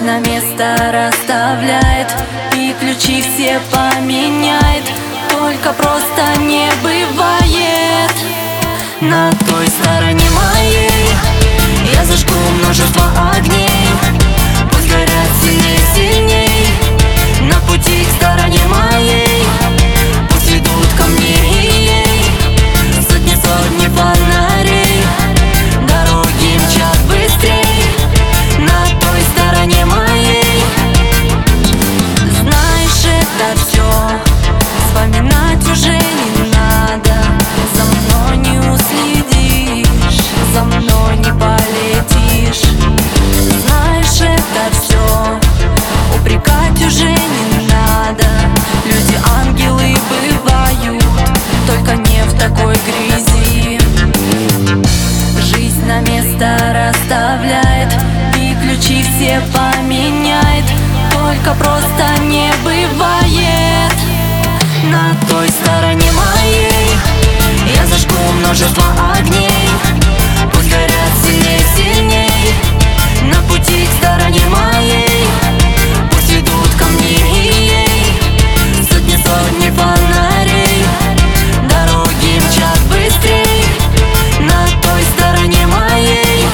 на место расставляет и ключи все поменяет, только просто не бывает. На той стороне моей я зажгу множество огней, пусть горят сильней, сильней. На пути к стороне моей пусть ведут ко мне ей сотни, сотни фонарей, дороги мчат быстрей. На той стороне моей, знаешь, это все вспоминать уже не надо. За мной не уследишь, за мной не полетишь. Знаешь, это все упрекать уже не надо. Люди ангелы бывают, только не в такой грязи. Жизнь на место расставляет и ключи все поменяет, только просто не бывает. На той стороне моей я зажгу множество огней, пусть горят сильней, сильней. На пути к стороне моей пусть ведут ко мне ей сотни, сотни фонарей, дороги мчат быстрей. На той стороне моей.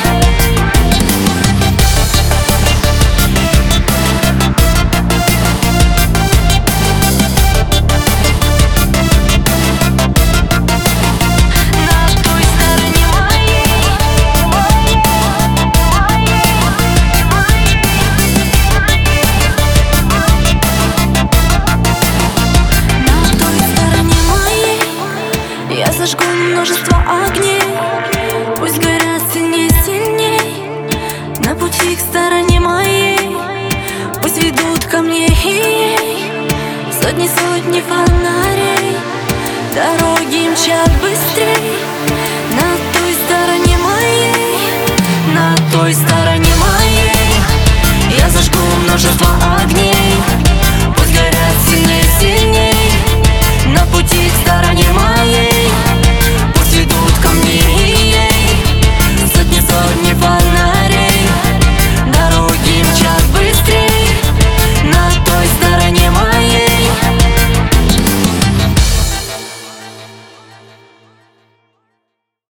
Я зажгу множество огней, пусть горят сильней, сильней. На пути к стороне моей пусть ведут ко мне ей сотни, сотни фонарей, дороги мчат быстрей. На той стороне моей, на той стороне